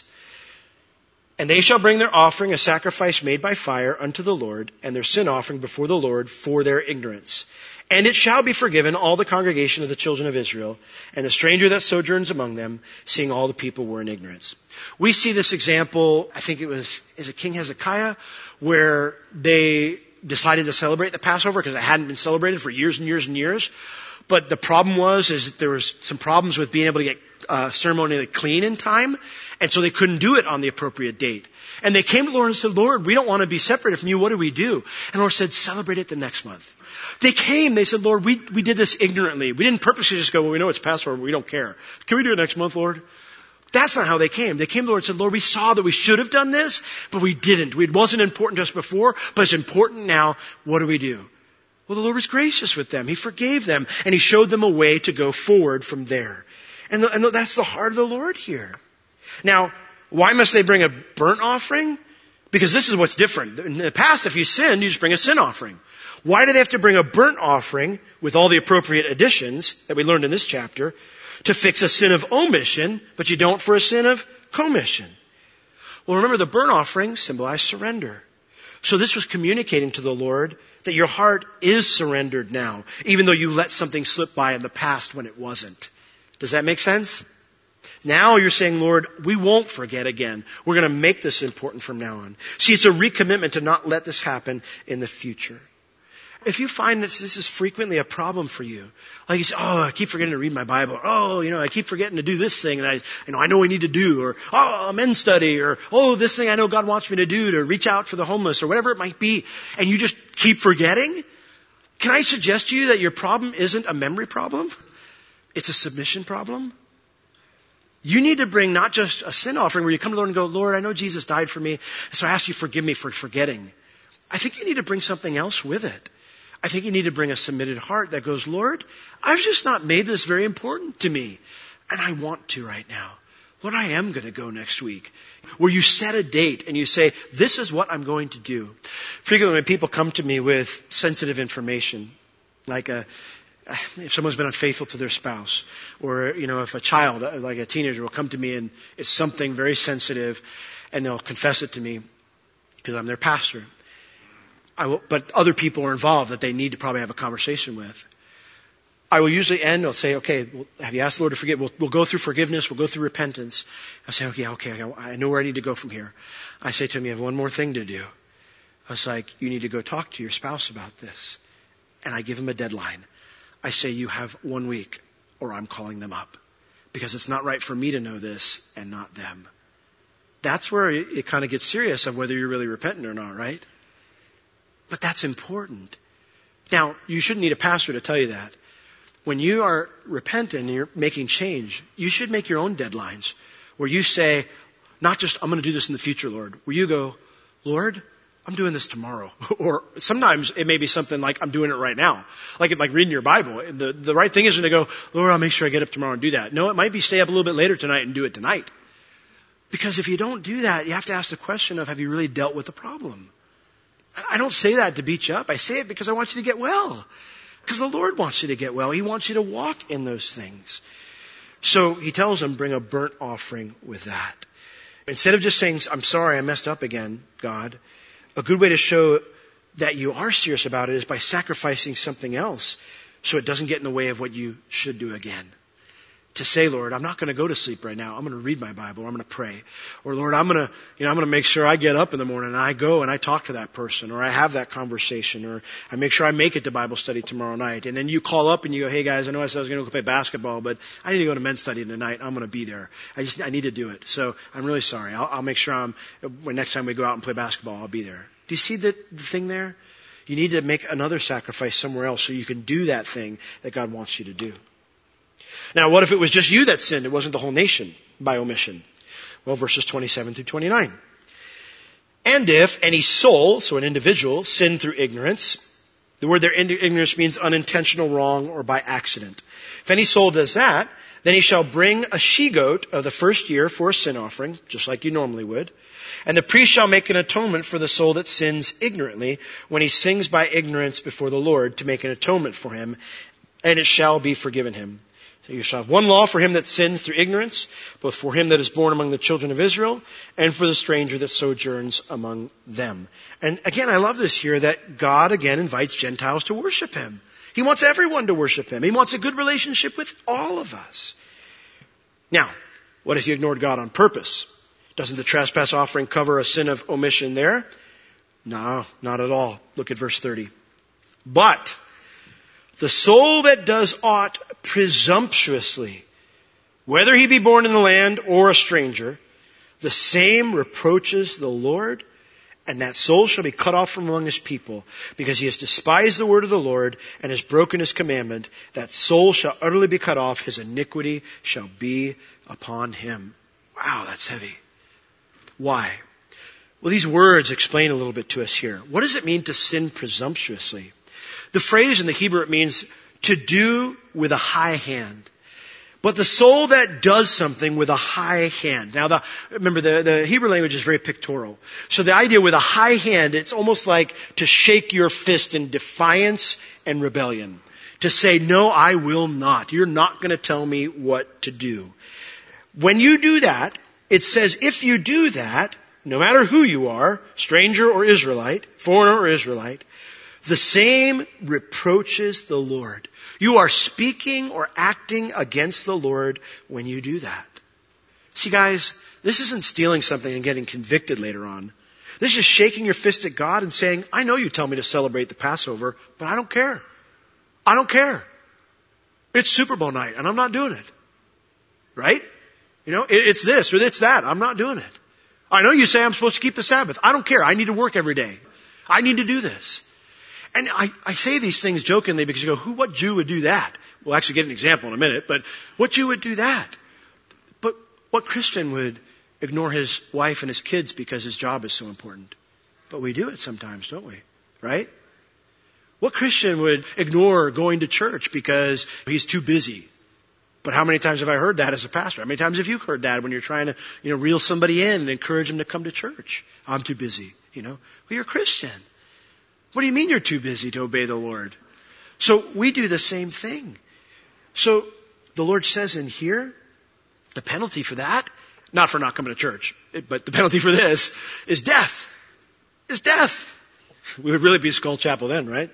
And they shall bring their offering, a sacrifice made by fire, unto the Lord, and their sin offering before the Lord for their ignorance. And it shall be forgiven all the congregation of the children of Israel, and the stranger that sojourns among them, seeing all the people were in ignorance. We see this example, I think it was, is it King Hezekiah, where they decided to celebrate the Passover because it hadn't been celebrated for years and years and years. But the problem was, is that there was some problems with being able to get uh, ceremonially clean in time, and so they couldn't do it on the appropriate date. And they came to the Lord and said, Lord, we don't want to be separated from you. What do we do? And the Lord said, celebrate it the next month. They came, they said, Lord, we, we did this ignorantly. We didn't purposely just go, well, we know it's Passover, we don't care. Can we do it next month, Lord? That's not how they came. They came to the Lord and said, Lord, we saw that we should have done this, but we didn't. It wasn't important to us before, but it's important now. What do we do? Well, the Lord was gracious with them. He forgave them, and He showed them a way to go forward from there. And, the, and the, that's the heart of the Lord here. Now, why must they bring a burnt offering? Because this is what's different. In the past, if you sinned, you just bring a sin offering. Why do they have to bring a burnt offering with all the appropriate additions that we learned in this chapter to fix a sin of omission, but you don't for a sin of commission? Well, remember, the burnt offering symbolized surrender. So this was communicating to the Lord that your heart is surrendered now, even though you let something slip by in the past when it wasn't. Does that make sense? Now you're saying, Lord, we won't forget again. We're going to make this important from now on. See, it's a recommitment to not let this happen in the future. If you find that this is frequently a problem for you, like you say, oh, I keep forgetting to read my Bible. Oh, you know, I keep forgetting to do this thing and I, you know, I know I need to do, or, oh, a men's study, or, oh, this thing I know God wants me to do to reach out for the homeless, or whatever it might be, and you just keep forgetting, can I suggest to you that your problem isn't a memory problem? It's a submission problem. You need to bring not just a sin offering where you come to the Lord and go, Lord, I know Jesus died for me, so I ask you to forgive me for forgetting. I think you need to bring something else with it. I think you need to bring a submitted heart that goes, Lord, I've just not made this very important to me, and I want to right now. Lord, I am going to go next week. Where you set a date and you say, this is what I'm going to do. Frequently when people come to me with sensitive information, like a, if someone's been unfaithful to their spouse, or, you know, if a child, like a teenager, will come to me and it's something very sensitive, and they'll confess it to me because I'm their pastor. I will, but other people are involved that they need to probably have a conversation with. I will usually end, I'll say, okay, well, have you asked the Lord to forgive? We'll, we'll go through forgiveness, we'll go through repentance. I'll say, okay, okay, I know where I need to go from here. I say to him, you have one more thing to do. I was like, you need to go talk to your spouse about this. And I give him a deadline. I say, you have one week or I'm calling them up. Because it's not right for me to know this and not them. That's where it, it kind of gets serious of whether you're really repentant or not, right? But that's important. Now, you shouldn't need a pastor to tell you that. When you are repentant and you're making change, you should make your own deadlines where you say, not just, I'm going to do this in the future, Lord. Where you go, Lord, I'm doing this tomorrow. Or sometimes it may be something like, I'm doing it right now. Like, like reading your Bible. The, the right thing isn't to go, Lord, I'll make sure I get up tomorrow and do that. No, it might be stay up a little bit later tonight and do it tonight. Because if you don't do that, you have to ask the question of, have you really dealt with the problem? I don't say that to beat you up. I say it because I want you to get well. Because the Lord wants you to get well. He wants you to walk in those things. So he tells them, bring a burnt offering with that. Instead of just saying, I'm sorry, I messed up again, God, a good way to show that you are serious about it is by sacrificing something else so it doesn't get in the way of what you should do again. To say, Lord, I'm not going to go to sleep right now. I'm going to read my Bible. Or I'm going to pray. Or Lord, I'm going to, you know, I'm going to make sure I get up in the morning and I go and I talk to that person, or I have that conversation, or I make sure I make it to Bible study tomorrow night. And then you call up and you go, hey guys, I know I said I was going to go play basketball, but I need to go to men's study tonight. I'm going to be there. I just, I need to do it. So I'm really sorry. I'll, I'll make sure I'm, when next time we go out and play basketball, I'll be there. Do you see the, the thing there? You need to make another sacrifice somewhere else so you can do that thing that God wants you to do. Now, what if it was just you that sinned? It wasn't the whole nation by omission. Well, verses twenty-seven through twenty-nine. And if any soul, so an individual, sinned through ignorance, the word there, ignorance, means unintentional wrong or by accident. If any soul does that, then he shall bring a she-goat of the first year for a sin offering, just like you normally would. And the priest shall make an atonement for the soul that sins ignorantly when he sins by ignorance before the Lord to make an atonement for him, and it shall be forgiven him. So you shall have one law for him that sins through ignorance, both for him that is born among the children of Israel and for the stranger that sojourns among them. And again, I love this here that God again invites Gentiles to worship him. He wants everyone to worship him. He wants a good relationship with all of us. Now, what if you ignored God on purpose? Doesn't the trespass offering cover a sin of omission there? No, not at all. Look at verse thirty. But the soul that does aught presumptuously, whether he be born in the land or a stranger, the same reproaches the Lord, and that soul shall be cut off from among his people, because he has despised the word of the Lord and has broken his commandment. That soul shall utterly be cut off. His iniquity shall be upon him. Wow, that's heavy. Why? Well, these words explain a little bit to us here. What does it mean to sin presumptuously? The phrase in the Hebrew, it means to do with a high hand. But the soul that does something with a high hand. Now, the, remember, the, the Hebrew language is very pictorial. So the idea with a high hand, it's almost like to shake your fist in defiance and rebellion. To say, no, I will not. You're not going to tell me what to do. When you do that, it says if you do that, no matter who you are, stranger or Israelite, foreigner or Israelite, the same reproaches the Lord. You are speaking or acting against the Lord when you do that. See, guys, this isn't stealing something and getting convicted later on. This is shaking your fist at God and saying, I know you tell me to celebrate the Passover, but I don't care. I don't care. It's Super Bowl night and I'm not doing it. Right? You know, it's this or it's that. I'm not doing it. I know you say I'm supposed to keep the Sabbath. I don't care. I need to work every day. I need to do this. And I, I say these things jokingly because you go, who, what Jew would do that? We'll actually get an example in a minute, but what Jew would do that? But what Christian would ignore his wife and his kids because his job is so important? But we do it sometimes, don't we? Right? What Christian would ignore going to church because he's too busy? But how many times have I heard that as a pastor? How many times have you heard that when you're trying to, you know, reel somebody in and encourage them to come to church? I'm too busy, you know. Well, you're a Christian. What do you mean you're too busy to obey the Lord? So we do the same thing. So the Lord says in here, the penalty for that, not for not coming to church, but the penalty for this is death. Is death. We would really be Skull Chapel then, right?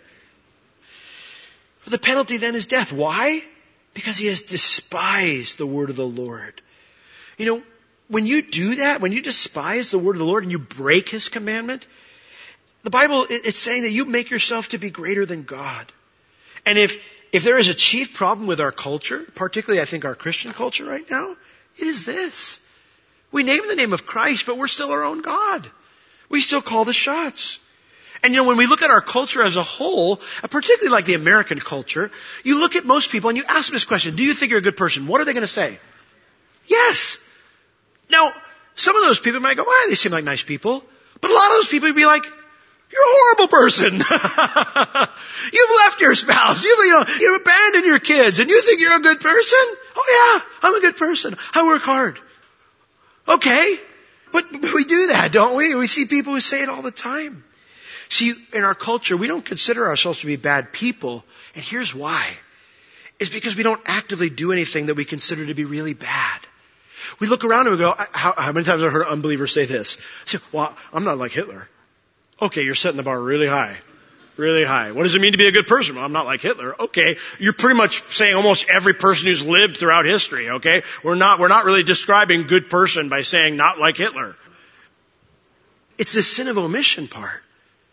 The penalty then is death. Why? Because he has despised the word of the Lord. You know, when you do that, when you despise the word of the Lord and you break his commandment, the Bible, it's saying that you make yourself to be greater than God. And if, if there is a chief problem with our culture, particularly I think our Christian culture right now, it is this. We name the name of Christ, but we're still our own God. We still call the shots. And you know, when we look at our culture as a whole, particularly like the American culture, you look at most people and you ask them this question, do you think you're a good person? What are they going to say? Yes. Now, some of those people might go, well, they seem like nice people. But a lot of those people would be like, you're a horrible person. You've left your spouse. You've, you know, you've abandoned your kids and you think you're a good person? Oh yeah, I'm a good person. I work hard. Okay. But, but we do that, don't we? We see people who say it all the time. See, in our culture, we don't consider ourselves to be bad people. And here's why. It's because we don't actively do anything that we consider to be really bad. We look around and we go, how, how many times have I heard unbelievers say this? Say, well, I'm not like Hitler. Okay, you're setting the bar really high. Really high. What does it mean to be a good person? Well, I'm not like Hitler. Okay. You're pretty much saying almost every person who's lived throughout history, okay? We're not, we're not really describing good person by saying not like Hitler. It's the sin of omission part.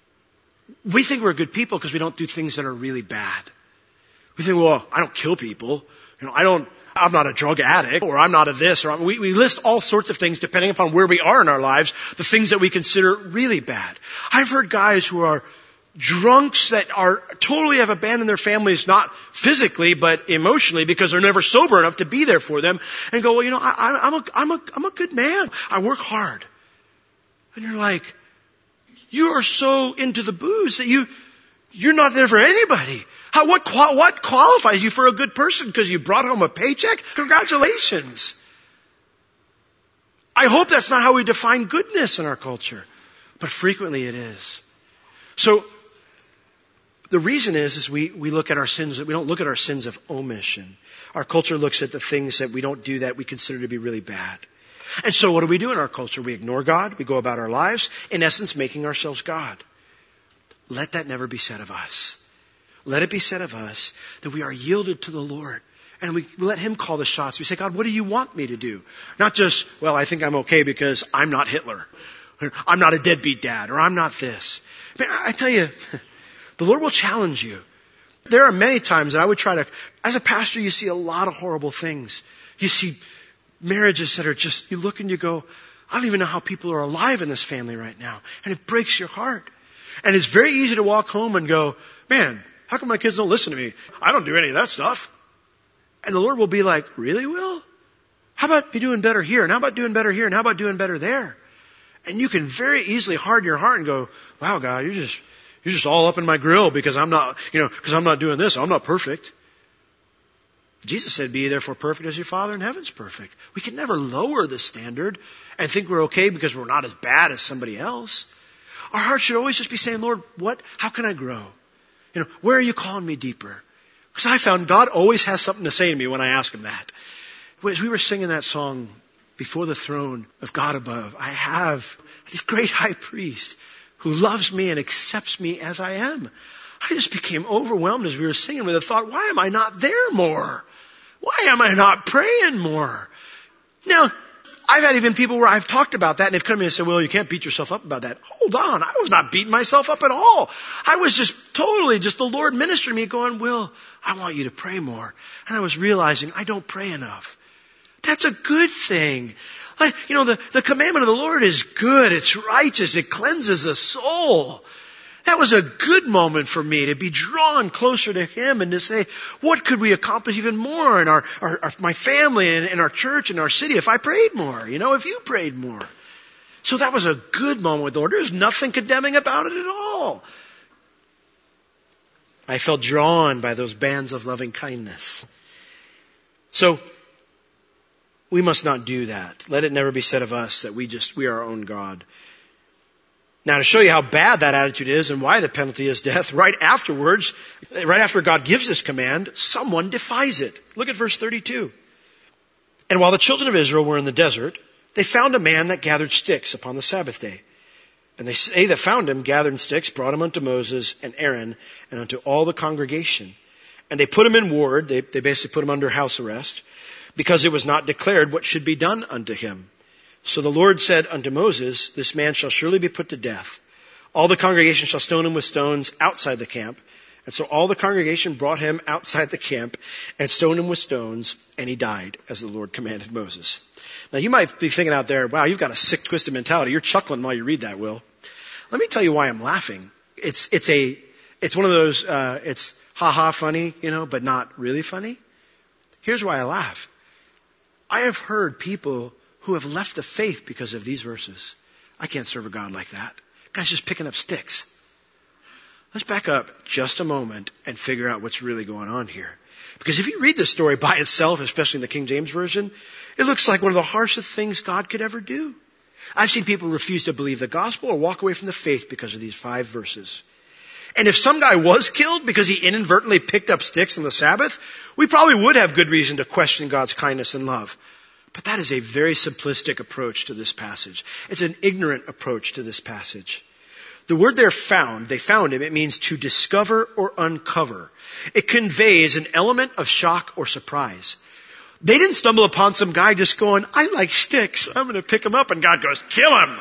We think we're good people because we don't do things that are really bad. We think, well, I don't kill people. You know, I don't, I'm not a drug addict, or I'm not a this, or I'm, we, we list all sorts of things depending upon where we are in our lives, the things that we consider really bad. I've heard guys who are drunks that are totally have abandoned their families, not physically, but emotionally, because they're never sober enough to be there for them, and go, well, you know, I, I'm a, I'm a, I'm a good man. I work hard. And you're like, you are so into the booze that you, you're not there for anybody. How, what, what qualifies you for a good person? Because you brought home a paycheck? Congratulations. I hope that's not how we define goodness in our culture. But frequently it is. So, the reason is, is we, we look at our sins, we don't look at our sins of omission. Our culture looks at the things that we don't do that we consider to be really bad. And so what do we do in our culture? We ignore God. We go about our lives, in essence, making ourselves God. Let that never be said of us. let it be said of us that we are yielded to the Lord. And we let him call the shots. We say, God, what do you want me to do? Not just, well, I think I'm okay because I'm not Hitler. Or I'm not a deadbeat dad. Or I'm not this. But I tell you, the Lord will challenge you. There are many times that I would try to, as a pastor, you see a lot of horrible things. You see marriages that are just, you look and you go, I don't even know how people are alive in this family right now. And it breaks your heart. And it's very easy to walk home and go, man, how come my kids don't listen to me? I don't do any of that stuff. And the Lord will be like, really, Will? How about you doing better here? And how about doing better here? And how about doing better there? And you can very easily harden your heart and go, wow, God, you're just, you're just all up in my grill because I'm not, you know, because I'm not doing this. I'm not perfect. Jesus said, be ye therefore perfect as your Father in heaven's perfect. We can never lower the standard and think we're okay because we're not as bad as somebody else. Our heart should always just be saying, Lord, what, how can I grow? You know, where are you calling me deeper? Because I found God always has something to say to me when I ask him that. As we were singing that song, Before the Throne of God Above, I have this great high priest who loves me and accepts me as I am. I just became overwhelmed as we were singing with the thought, why am I not there more? Why am I not praying more? Now, I've had even people where I've talked about that and they've come to me and said, well, you can't beat yourself up about that. Hold on. I was not beating myself up at all. I was just totally just the Lord ministering to me going, Will, I want you to pray more. And I was realizing I don't pray enough. That's a good thing. Like, you know, the, the commandment of the Lord is good. It's righteous. It cleanses the soul. That was a good moment for me to be drawn closer to him and to say, what could we accomplish even more in our, our, our my family and in our church and our city if I prayed more, you know, if you prayed more. So that was a good moment with the Lord. There's nothing condemning about it at all. I felt drawn by those bands of loving kindness. So we must not do that. Let it never be said of us that we just, we are our own God. Now, to show you how bad that attitude is and why the penalty is death, right afterwards, right after God gives this command, someone defies it. Look at verse thirty-two. And while the children of Israel were in the desert, they found a man that gathered sticks upon the Sabbath day. And they, they that found him gathered sticks, brought him unto Moses and Aaron and unto all the congregation. And they put him in ward. They, they basically put him under house arrest because it was not declared what should be done unto him. So the Lord said unto Moses, this man shall surely be put to death. All the congregation shall stone him with stones outside the camp. And so all the congregation brought him outside the camp and stoned him with stones, and he died, as the Lord commanded Moses. Now you might be thinking out there, wow, you've got a sick, twisted mentality. You're chuckling while you read that, Will. Let me tell you why I'm laughing. It's, it's a, it's one of those, uh, it's ha-ha funny, you know, but not really funny. Here's why I laugh. I have heard people who have left the faith because of these verses. I can't serve a God like that. Guy's just picking up sticks. Let's back up just a moment and figure out what's really going on here. Because if you read this story by itself, especially in the King James Version, it looks like one of the harshest things God could ever do. I've seen people refuse to believe the gospel or walk away from the faith because of these five verses. And if some guy was killed because he inadvertently picked up sticks on the Sabbath, we probably would have good reason to question God's kindness and love. But that is a very simplistic approach to this passage. It's an ignorant approach to this passage. The word there found, they found him, it means to discover or uncover. It conveys an element of shock or surprise. They didn't stumble upon some guy just going, I like sticks, I'm going to pick him up, and God goes, kill him.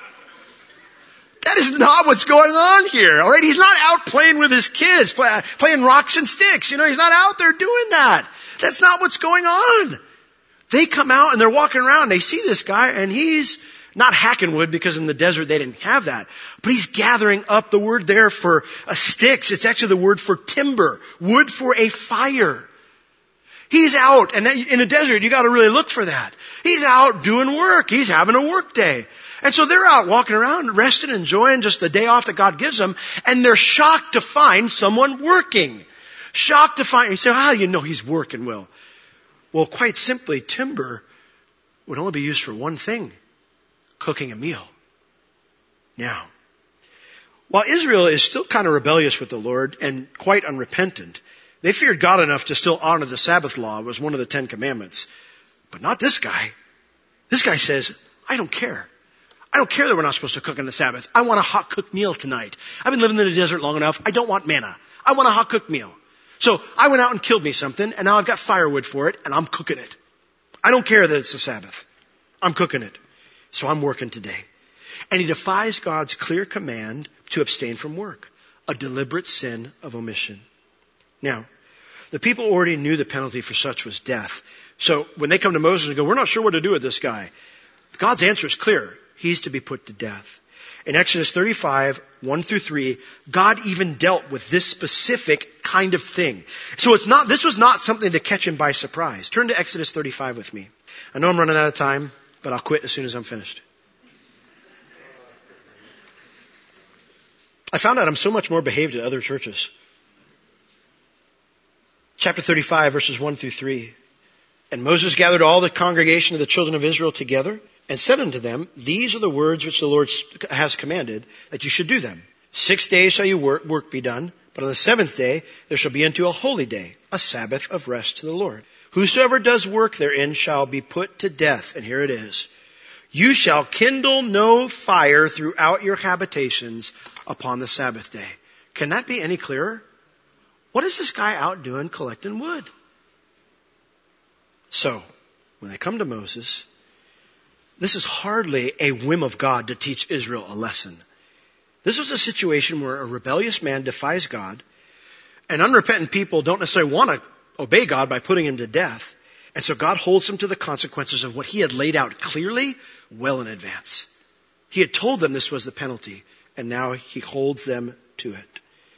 That is not what's going on here. All right, he's not out playing with his kids, play, playing rocks and sticks. You know, he's not out there doing that. That's not what's going on. They come out and they're walking around. They see this guy and he's not hacking wood because in the desert they didn't have that. But he's gathering up the word there for uh, sticks. It's actually the word for timber, wood for a fire. He's out, and in a desert you got to really look for that. He's out doing work. He's having a work day. And so they're out walking around, resting, enjoying just the day off that God gives them. And they're shocked to find someone working. Shocked to find, you say, how do you know he's working, Will? Well, quite simply, timber would only be used for one thing, cooking a meal. Now, while Israel is still kind of rebellious with the Lord and quite unrepentant, they feared God enough to still honor the Sabbath law. It was one of the Ten Commandments. But not this guy. This guy says, I don't care. I don't care that we're not supposed to cook on the Sabbath. I want a hot cooked meal tonight. I've been living in the desert long enough. I don't want manna. I want a hot cooked meal. So I went out and killed me something, and now I've got firewood for it, and I'm cooking it. I don't care that it's a Sabbath. I'm cooking it. So I'm working today. And he defies God's clear command to abstain from work, a deliberate sin of omission. Now, the people already knew the penalty for such was death. So when they come to Moses and go, we're not sure what to do with this guy, God's answer is clear. He's to be put to death. In Exodus thirty-five, one through three, God even dealt with this specific kind of thing. So it's not, this was not something to catch him by surprise. Turn to Exodus thirty-five with me. I know I'm running out of time, but I'll quit as soon as I'm finished. I found out I'm so much more behaved at other churches. Chapter thirty-five, verses one through three. And Moses gathered all the congregation of the children of Israel together and said unto them, these are the words which the Lord has commanded, that you should do them. Six days shall you work, work be done, but on the seventh day there shall be unto a holy day, a Sabbath of rest to the Lord. Whosoever does work therein shall be put to death. And here it is. You shall kindle no fire throughout your habitations upon the Sabbath day. Can that be any clearer? What is this guy out doing collecting wood? So, when they come to Moses, this is hardly a whim of God to teach Israel a lesson. This was a situation where a rebellious man defies God, and unrepentant people don't necessarily want to obey God by putting him to death. And so God holds them to the consequences of what he had laid out clearly well in advance. He had told them this was the penalty, and now he holds them to it.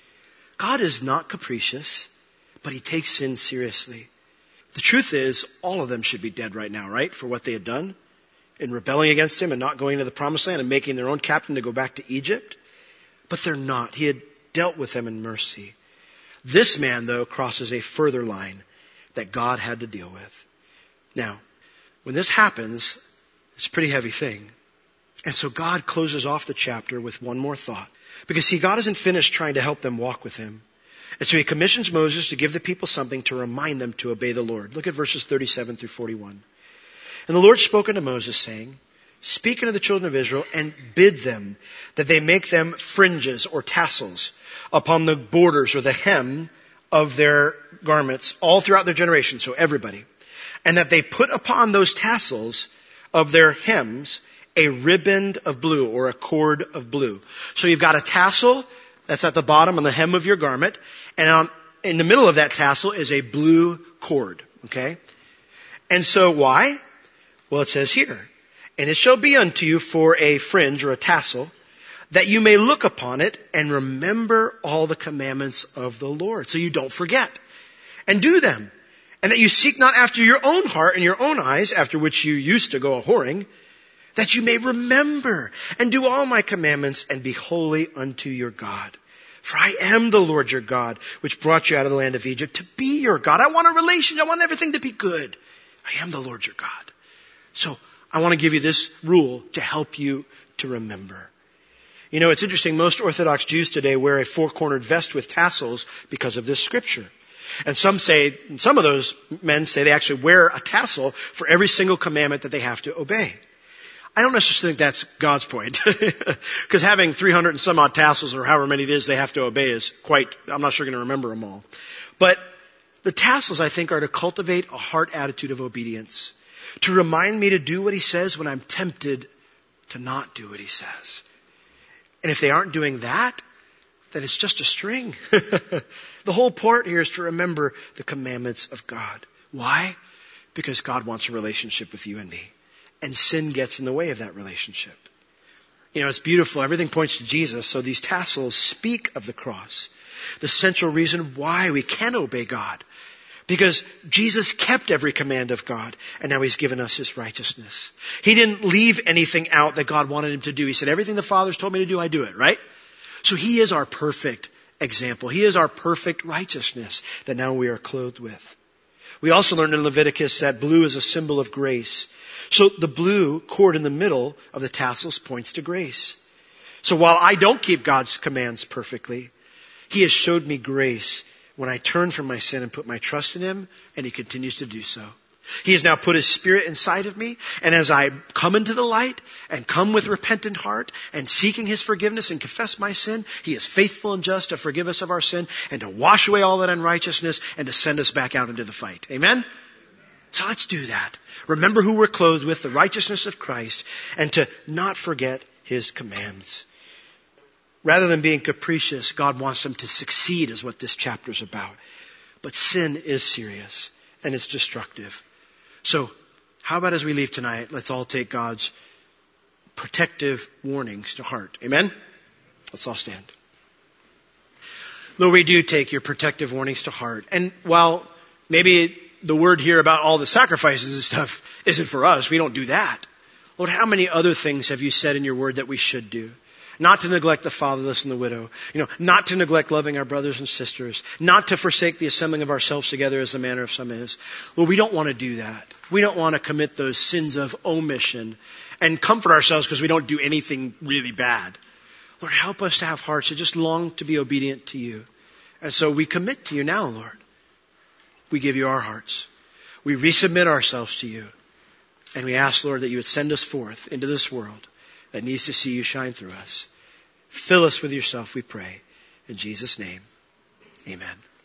God is not capricious, but he takes sin seriously. The truth is, all of them should be dead right now, right? For what they had done in rebelling against him and not going to the promised land and making their own captain to go back to Egypt. But they're not. He had dealt with them in mercy. This man, though, crosses a further line that God had to deal with. Now, when this happens, it's a pretty heavy thing. And so God closes off the chapter with one more thought. Because see, God isn't finished trying to help them walk with him. And so he commissions Moses to give the people something to remind them to obey the Lord. Look at verses thirty-seven through forty-one. And the Lord spoke unto Moses, saying, speak unto the children of Israel, and bid them that they make them fringes or tassels upon the borders or the hem of their garments all throughout their generation, so everybody. And that they put upon those tassels of their hems a riband of blue or a cord of blue. So you've got a tassel that's at the bottom on the hem of your garment, and on, in the middle of that tassel is a blue cord. Okay? And so why? Well, it says here, and it shall be unto you for a fringe or a tassel, that you may look upon it and remember all the commandments of the Lord. So you don't forget. And do them. And that you seek not after your own heart and your own eyes, after which you used to go a-whoring, that you may remember and do all my commandments and be holy unto your God. For I am the Lord your God, which brought you out of the land of Egypt to be your God. I want a relationship. I want everything to be good. I am the Lord your God. So I want to give you this rule to help you to remember. You know, it's interesting. Most Orthodox Jews today wear a four-cornered vest with tassels because of this scripture. And some say, some of those men say they actually wear a tassel for every single commandment that they have to obey. I don't necessarily think that's God's point. Because having three hundred and some odd tassels or however many it is they have to obey is quite, I'm not sure going to remember them all. But the tassels, I think, are to cultivate a heart attitude of obedience. To remind me to do what he says when I'm tempted to not do what he says. And if they aren't doing that, then it's just a string. The whole part here is to remember the commandments of God. Why? Because God wants a relationship with you and me. And sin gets in the way of that relationship. You know, it's beautiful. Everything points to Jesus. So these tassels speak of the cross. The central reason why we can obey God. Because Jesus kept every command of God, and now he's given us his righteousness. He didn't leave anything out that God wanted him to do. He said, everything the Father's told me to do, I do it, right? So he is our perfect example. He is our perfect righteousness that now we are clothed with. We also learned in Leviticus that blue is a symbol of grace. So the blue cord in the middle of the tassels points to grace. So while I don't keep God's commands perfectly, he has showed me grace when I turn from my sin and put my trust in him, and he continues to do so. He has now put his Spirit inside of me. And as I come into the light and come with repentant heart and seeking his forgiveness and confess my sin, he is faithful and just to forgive us of our sin and to wash away all that unrighteousness and to send us back out into the fight. Amen? So let's do that. Remember who we're clothed with, the righteousness of Christ, and to not forget his commands. Rather than being capricious, God wants them to succeed is what this chapter is about. But sin is serious and it's destructive. So how about as we leave tonight, let's all take God's protective warnings to heart. Amen? Let's all stand. Lord, we do take your protective warnings to heart. And while maybe the word here about all the sacrifices and stuff isn't for us, we don't do that. Lord, how many other things have you said in your word that we should do? Not to neglect the fatherless and the widow. You know, not to neglect loving our brothers and sisters. Not to forsake the assembling of ourselves together as the manner of some is. Well, we don't want to do that. We don't want to commit those sins of omission and comfort ourselves because we don't do anything really bad. Lord, help us to have hearts that just long to be obedient to you. And so we commit to you now, Lord. We give you our hearts. We resubmit ourselves to you. And we ask, Lord, that you would send us forth into this world that needs to see you shine through us. Fill us with yourself, we pray. In Jesus' name, amen.